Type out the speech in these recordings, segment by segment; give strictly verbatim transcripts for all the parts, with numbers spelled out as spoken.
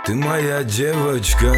Ты моя девочка,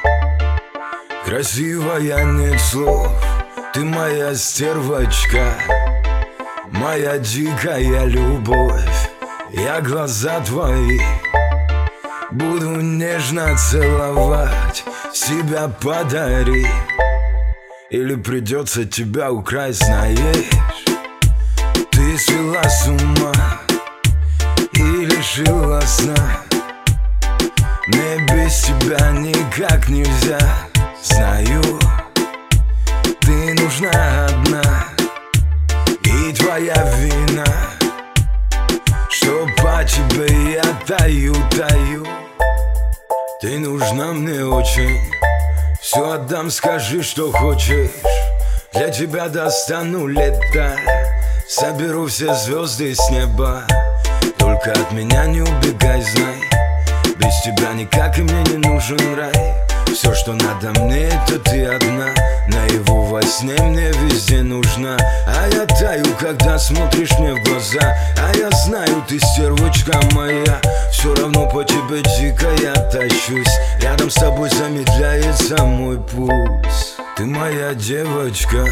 красивая, нет слов. Ты моя стервочка, моя дикая любовь. Я глаза твои буду нежно целовать. Себя подари, или придется тебя украсть, знаешь. Ты свела с ума и лишила сна. Мне без тебя никак нельзя. Знаю, ты нужна одна, и твоя вина, что по тебе я таю, таю. Ты нужна мне очень, все отдам, скажи, что хочешь. Для тебя достану лето, соберу все звезды с неба. Только от меня не убегай, знай, без тебя никак и мне не нужен рай. Все, что надо мне, это ты одна. Наяву во сне мне везде нужна. А я таю, когда смотришь мне в глаза. А я знаю, ты стервочка моя. Все равно по тебе дико я тащусь. Рядом с тобой замедляется мой пульс. Ты моя девочка,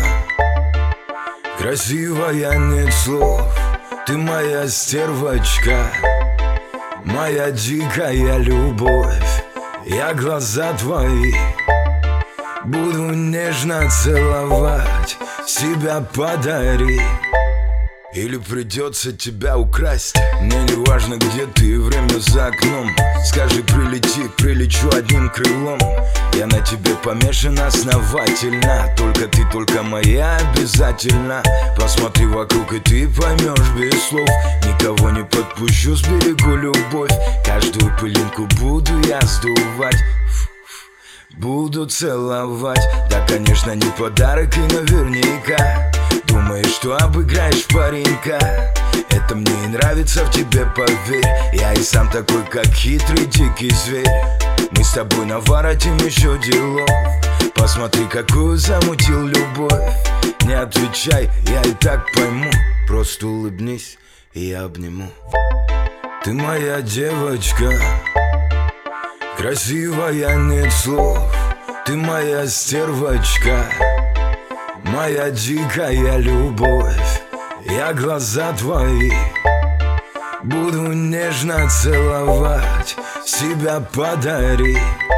красивая, нет слов. Ты моя стервочка, моя дикая любовь. Я глаза твои буду нежно целовать. Себя подари, или придется тебя украсть. Мне не важно, где ты, время за окном. Скажи, прилети, прилечу одним крылом. Я на тебе помешан основательно. Только ты, только моя обязательно. Посмотри вокруг, и ты поймешь без слов. Никого не подпущу, сберегу любовь. Каждую пылинку буду я сдувать, буду целовать. Да, конечно, не подарок и наверняка. Думаешь, что обыграешь паренька. Это мне и нравится в тебе, поверь. Я и сам такой, как хитрый дикий зверь. Мы с тобой наворотим еще делов. Посмотри, какую замутил любовь. Не отвечай, я и так пойму. Просто улыбнись, и я обниму. Ты моя девочка, красивая, нет слов. Ты моя стервочка, моя дикая любовь. Я глаза твои буду нежно целовать. Себя подари,